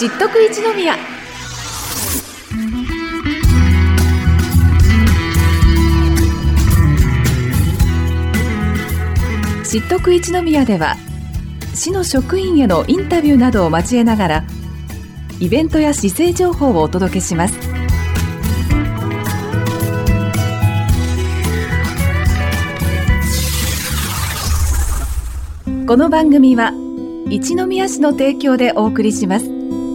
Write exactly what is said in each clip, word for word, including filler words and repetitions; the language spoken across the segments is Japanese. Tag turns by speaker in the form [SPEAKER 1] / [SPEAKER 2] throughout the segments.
[SPEAKER 1] 知っとく一宮。知っとく一宮では、市の職員へのインタビューなどを交えながら、イベントや市政情報をお届けします。この番組は一宮市の提供でお送りします。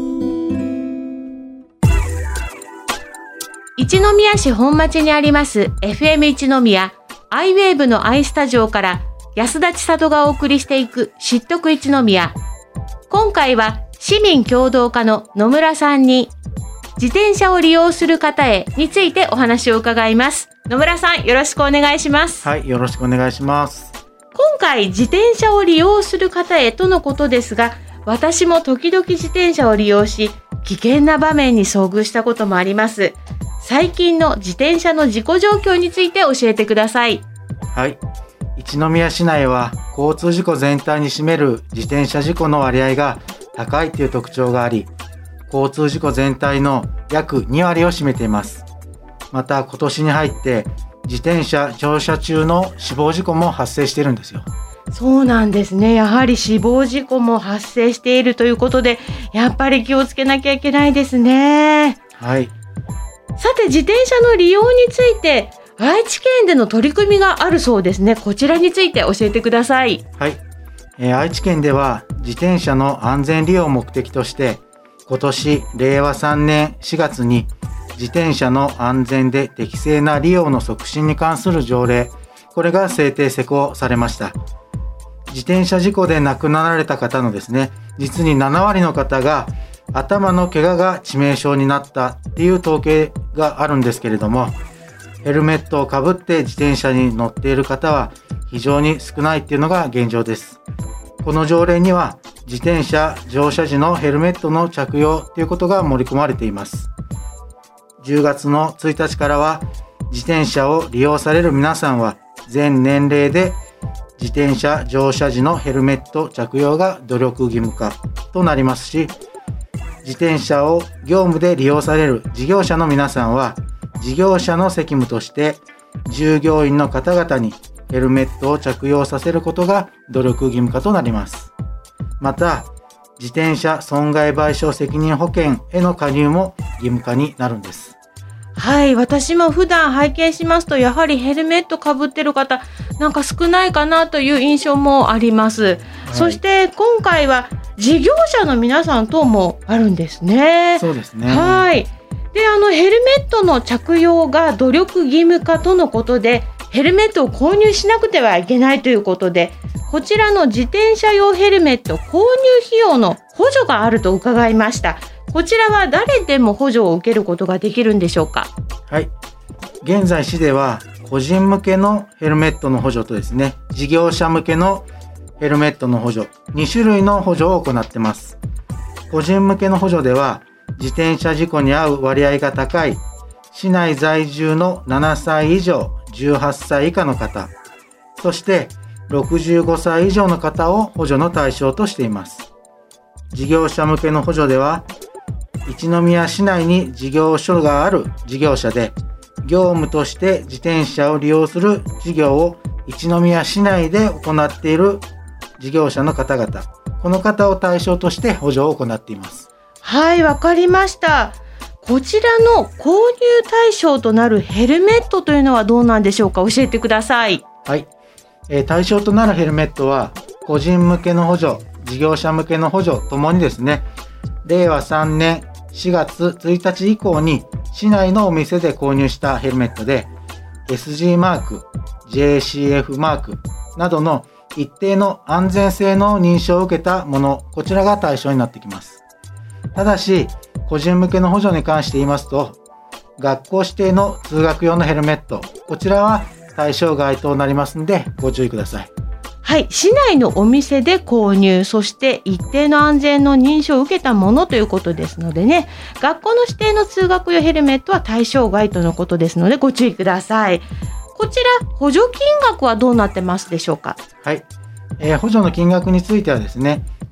[SPEAKER 2] 一宮市本町にあります エフエム 一宮アイウェーブのアイスタジオから安田千里がお送りしていく知っとく一宮。今回は市民協働課の野村さんに自転車を利用する方へについてお話を伺います。野村さん、よろしくお願いします。
[SPEAKER 3] はい、よろしくお願いします。
[SPEAKER 2] 今回自転車を利用する方へとのことですが、私も時々自転車を利用し危険な場面に遭遇したこともあります。最近の自転車の事故状況について教えてください。
[SPEAKER 3] はい、一宮市内は交通事故全体に占める自転車事故の割合が高いという特徴があり、交通事故全体の約に割を占めています。また今年に入って自転車乗車中の死亡事故も発生しているんですよ。
[SPEAKER 2] そうなんですね。やはり死亡事故も発生しているということで、やっぱり気をつけなきゃいけないですね。
[SPEAKER 3] はい。
[SPEAKER 2] さて、自転車の利用について愛知県での取り組みがあるそうですね。こちらについて教えてください。
[SPEAKER 3] はい、えー、愛知県では自転車の安全利用を目的として今年れいわさんねんしがつに自転車の安全で適正な利用の促進に関する条例、これが制定施行されました。自転車事故で亡くなられた方のですね、実になな割の方が頭の怪我が致命傷になったっていう統計があるんですけれども、ヘルメットをかぶって自転車に乗っている方は非常に少ないっていうのが現状です。この条例には自転車乗車時のヘルメットの着用ということが盛り込まれています。じゅうがつのついたちからは自転車を利用される皆さんは全年齢で自転車乗車時のヘルメット着用が努力義務化となりますし、自転車を業務で利用される事業者の皆さんは事業者の責務として従業員の方々にヘルメットを着用させることが努力義務化となります。また自転車損害賠償責任保険への加入も義務化になるんです。
[SPEAKER 2] はい、私も普段拝見しますと、やはりヘルメットかぶってる方なんか少ないかなという印象もあります、はい、そして今回は事業者の皆さん等もあるんですね。
[SPEAKER 3] そうですね。
[SPEAKER 2] はい。で、あのヘルメットの着用が努力義務化とのことで、ヘルメットを購入しなくてはいけないということで、こちらの自転車用ヘルメット購入費用の補助があると伺いました。こちらは誰でも補助を受けることができるんでしょうか？
[SPEAKER 3] はい。現在市では個人向けのヘルメットの補助とですね、事業者向けのヘルメットの補助、に種類の補助を行っています。個人向けの補助では、自転車事故に遭う割合が高い市内在住のななさい以上じゅうはっさい以下の方、そしてろくじゅうごさい以上の方を補助の対象としています。事業者向けの補助では、一宮市内に事業所がある事業者で業務として自転車を利用する事業を一宮市内で行っている事業者の方々、この方を対象として補助を行っています。
[SPEAKER 2] はい、わかりました。こちらの購入対象となるヘルメットというのはどうなんでしょうか？教えてください。
[SPEAKER 3] はい、えー、対象となるヘルメットは個人向けの補助、事業者向けの補助ともにですね、れいわさんねんしがつついたち以降に市内のお店で購入したヘルメットで エスジー マーク、ジェーシーエフ マークなどの一定の安全性の認証を受けたもの、こちらが対象になってきます。ただし個人向けの補助に関して言いますと、学校指定の通学用のヘルメット、こちらは対象外となりますのでご注意ください。
[SPEAKER 2] はい、市内のお店で購入、そして一定の安全の認証を受けたものということですのでね、学校の指定の通学用ヘルメットは対象外とのことですのでご注意ください。こちら補助金額はどうなってますでしょうか？
[SPEAKER 3] はい、えー、補助の金額についてはですね、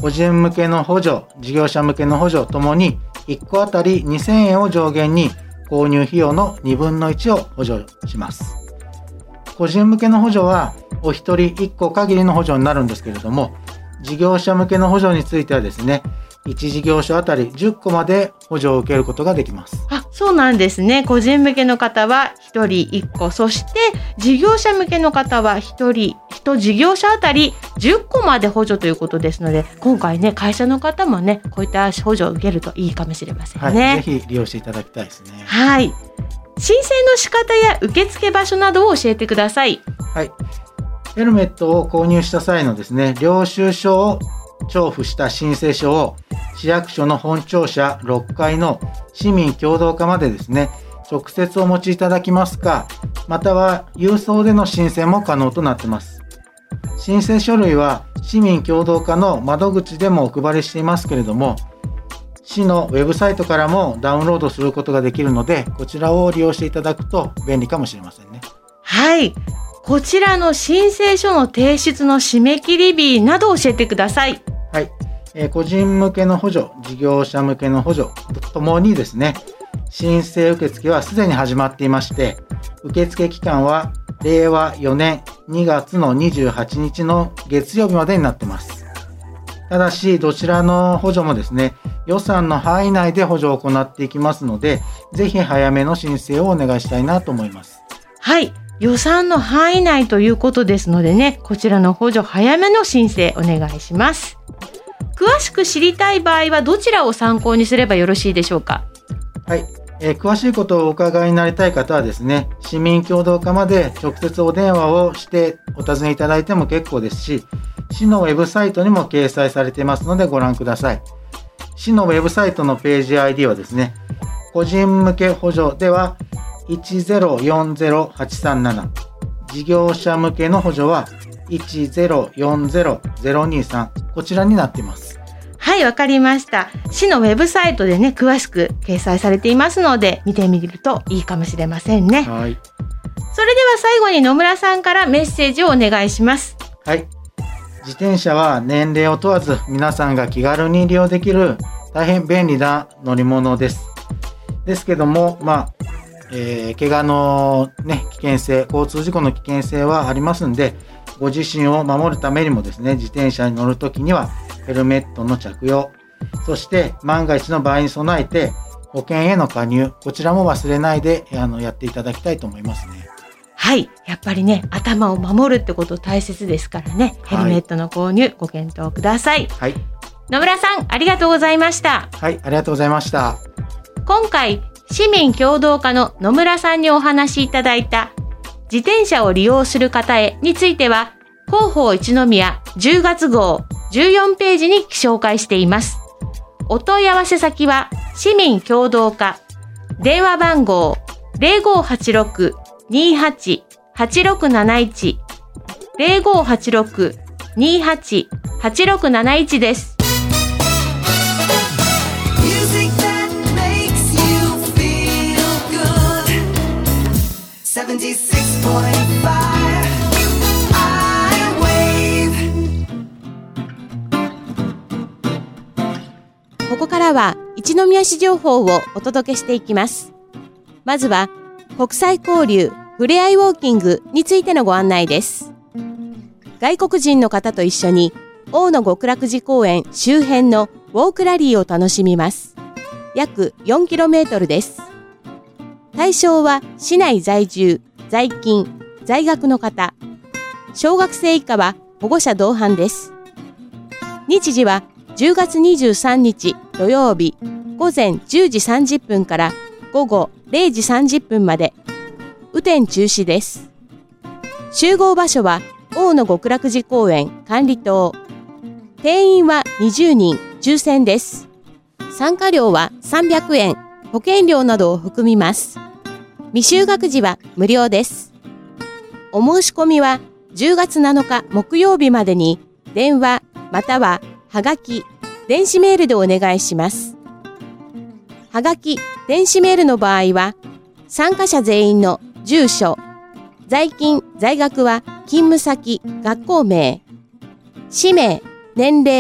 [SPEAKER 3] 個人向けの補助、事業者向けの補助ともにいっこあたりにせんえんを上限に購入費用のにぶんのいちを補助します。個人向けの補助はお一人いっこ限りの補助になるんですけれども、事業者向けの補助についてはですね、いち事業所あたりじゅっこまで補助を受けることができます。
[SPEAKER 2] あ、そうなんですね。個人向けの方はひとりいっこ、そして事業者向けの方はひとりいち事業者あたりじゅっこまで補助ということですので、今回ね、会社の方もね、こういった補助を受けるといいかもしれませんね。
[SPEAKER 3] はい、ぜひ利用していただきたいですね。
[SPEAKER 2] はい。申請の仕方や受付場所などを教えてください。
[SPEAKER 3] はい。ヘルメットを購入した際のですね、領収書を調布した申請書を市役所の本庁舎ろっかいの市民協同課までですね、直接お持ちいただきますか、または郵送での申請も可能となっています。申請書類は市民協同課の窓口でもお配りしていますけれども、市のウェブサイトからもダウンロードすることができるので、こちらを利用していただくと便利かもしれませんね。
[SPEAKER 2] はい。こちらの申請書の提出の締め切り日などを教えてください。
[SPEAKER 3] はい。えー、個人向けの補助、事業者向けの補助ともにですね、申請受付はすでに始まっていまして、受付期間はれいわよねんにがつのにじゅうはちにちの月曜日までになっています。ただし、どちらの補助もですね、予算の範囲内で補助を行っていきますので、ぜひ早めの申請をお願いしたいなと思います。
[SPEAKER 2] はい。予算の範囲内ということですのでね、こちらの補助早めの申請お願いします。詳しく知りたい場合はどちらを参考にすればよろしいでしょうか。
[SPEAKER 3] はい、えー、詳しいことをお伺いになりたい方はですね、市民協同課まで直接お電話をしてお尋ねいただいても結構ですし、市のウェブサイトにも掲載されていますのでご覧ください。市のウェブサイトのページ アイディー はですね、個人向け補助ではいちゼロよんゼロはちさんなな、事業者向けの補助はいちゼロよんゼロゼロにさん、こちらになっています。
[SPEAKER 2] はい、わかりました。市のウェブサイトでね、詳しく掲載されていますので、見てみるといいかもしれませんね。
[SPEAKER 3] はい。
[SPEAKER 2] それでは最後に野村さんからメッセージをお願いします。
[SPEAKER 3] はい。自転車は年齢を問わず皆さんが気軽に利用できる大変便利な乗り物です。ですけども、まあ、えー、怪我のね、危険性、交通事故の危険性はありますんで、ご自身を守るためにもですね、自転車に乗るときにはヘルメットの着用、そして万が一の場合に備えて保険への加入、こちらも忘れないであのやっていただきたいと思いますね。
[SPEAKER 2] はい、やっぱりね、頭を守るってこと大切ですからね、ヘルメットの購入、はい、ご検討ください。
[SPEAKER 3] はい。
[SPEAKER 2] 野村さん、ありがとうございました。
[SPEAKER 3] はい、ありがとうございました。
[SPEAKER 2] 今回、市民協同課の野村さんにお話しいただいた自転車を利用する方へについては、広報一宮じゅうがつ号じゅうよんページに紹介しています。お問い合わせ先は市民協同課、電話番号 ゼロごはちろく にはち はちろくなないち ゼロごはちろく にはち はちろくなないちです。ここからは一宮市情報をお届けしていきます。まずは国際交流ふれあいウォーキングについてのご案内です。外国人の方と一緒に大野極楽寺公園周辺のウォークラリーを楽しみます。約 よんキロメートル です。対象は市内在住、在勤、在学の方、小学生以下は保護者同伴です。日時はじゅうがつにじゅうさんにち土曜日午前じゅうじさんじゅっぷんから午後れいじさんじゅっぷんまで、雨天中止です。集合場所は大野極楽寺公園管理棟。定員はにじゅうにん、抽選です。参加料はさんびゃくえん、保険料などを含みます。未就学児は無料です。お申し込みはじゅうがつなのか木曜日までに電話またははがき、電子メールでお願いします。はがき、電子メールの場合は参加者全員の住所、在勤、在学は勤務先、学校名、氏名、年齢、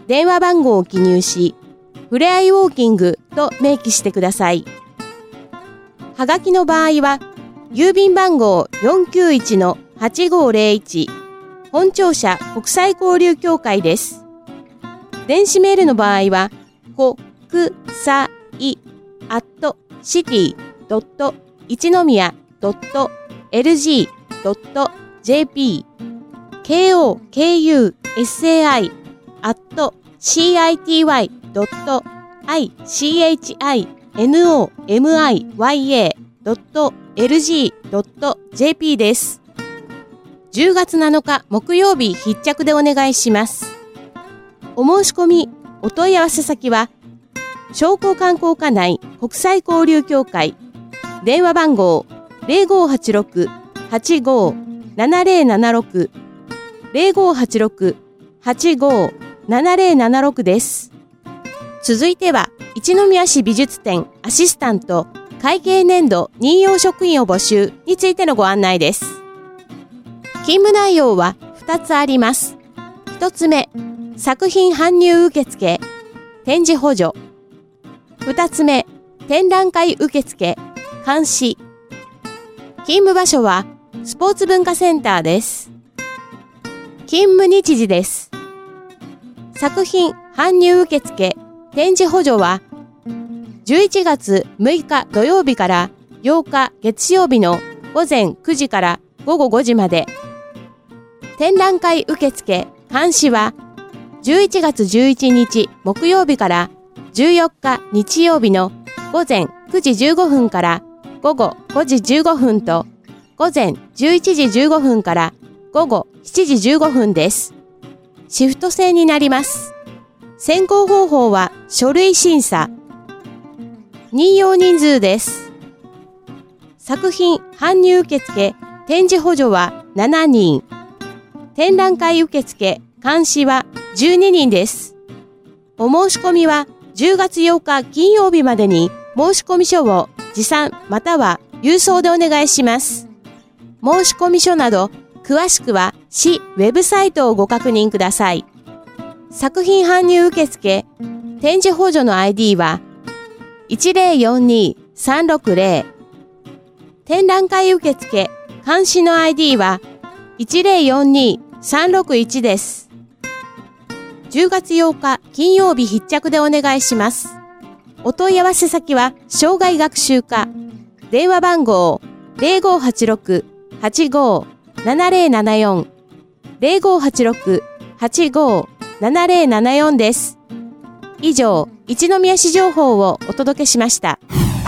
[SPEAKER 2] 電話番号を記入し、ふれあいウォーキングと明記してください。はがきの場合は、郵便番号 よんきゅういちのはちごーぜろいち 本庁舎国際交流協会です。電子メールの場合は、こくさいアットシティドット一宮ドットエルジードットジェーピー ケーオーケーユーエスエーアイ アットシーアイティーワイドットアイシーエイチアイエヌオーエムアイワイエードットエルジードットジェーピー です。じゅうがつなのか木曜日必着でお願いします。お申し込み、お問い合わせ先は、商工観光課内国際交流協会、電話番号 ゼロごーはちろく はちごーななゼロななろく ゼロごーはちろく はちごーななゼロななろくです。続いては、一宮市美術展アシスタント会計年度任用職員を募集についてのご案内です。勤務内容はふたつあります。ひとつめ、作品搬入受付、展示補助。ふたつめ、展覧会受付、監視。勤務場所はスポーツ文化センターです。勤務日時です。作品搬入受付、展示補助はじゅういちがつむいか土曜日からようか月曜日のごぜんくじからごごごじまで。展覧会受付、監視はじゅういちがつじゅういちにち木曜日からじゅうよっか日曜日のごぜんくじじゅうごふんからごごごじじゅうごふんとごぜんじゅういちじじゅうごふんからごごしちじじゅうごふんです。シフト制になります。選考方法は書類審査。任用人数です。作品搬入受付、展示補助はしちにん。展覧会受付、監視はじゅうににんです。お申し込みはじゅうがつようか金曜日までに申込書を持参または郵送でお願いします。申込書など詳しくは市ウェブサイトをご確認ください。作品搬入受付、展示補助の アイディー はいちゼロよんにさんろくゼロ。展覧会受付、監視の アイディー はいちゼロよんにさんろくいちです。じゅうがつようか金曜日必着でお願いします。お問い合わせ先は障害学習課。電話番号 ゼロごーはちろく はちごーななゼロななよん ゼロごーはちろく はちごーななゼロななよんです。以上、一宮市情報をお届けしました。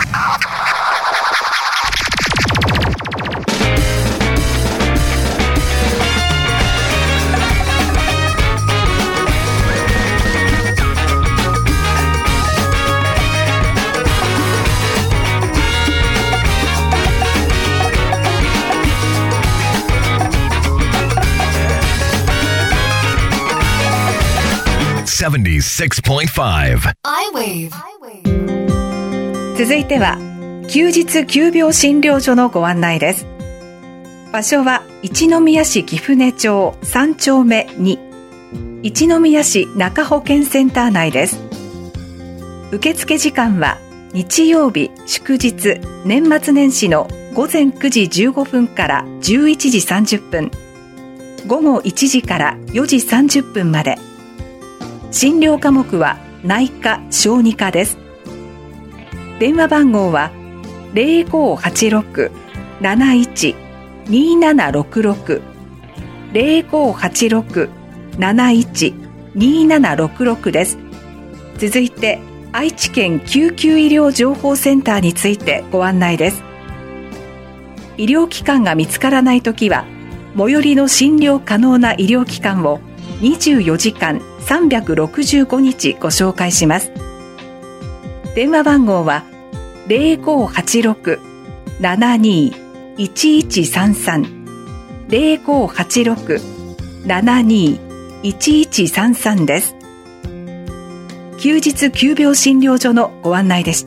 [SPEAKER 4] セブンティーシックスポイントファイブ
[SPEAKER 1] iWave。 続いては休日急病診療所のご案内です。場所は一宮市貴船町さんちょうめに、一宮市中保健センター内です。受付時間は日曜日祝日年末年始のごぜんくじじゅうごふんからじゅういちじさんじゅっぷん、ごごいちじからよじさんじゅっぷんまで。診療科目は内科・小児科です。電話番号は ゼロごーはちろく なないち にななろくろく ゼロごーはちろく なないち にななろくろくです。続いて愛知県救急医療情報センターについてご案内です。医療機関が見つからないときは最寄りの診療可能な医療機関をにじゅうよじかんさんびゃくろくじゅうごにちご紹介します。電話番号は ゼロごーはちろく ななにー いちいちさんさん ゼロごーはちろく ななにー いちいちさんさんです。休日急病診療所のご案内でした。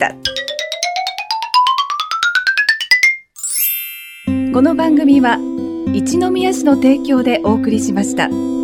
[SPEAKER 1] この番組は一宮市の提供でお送りしました。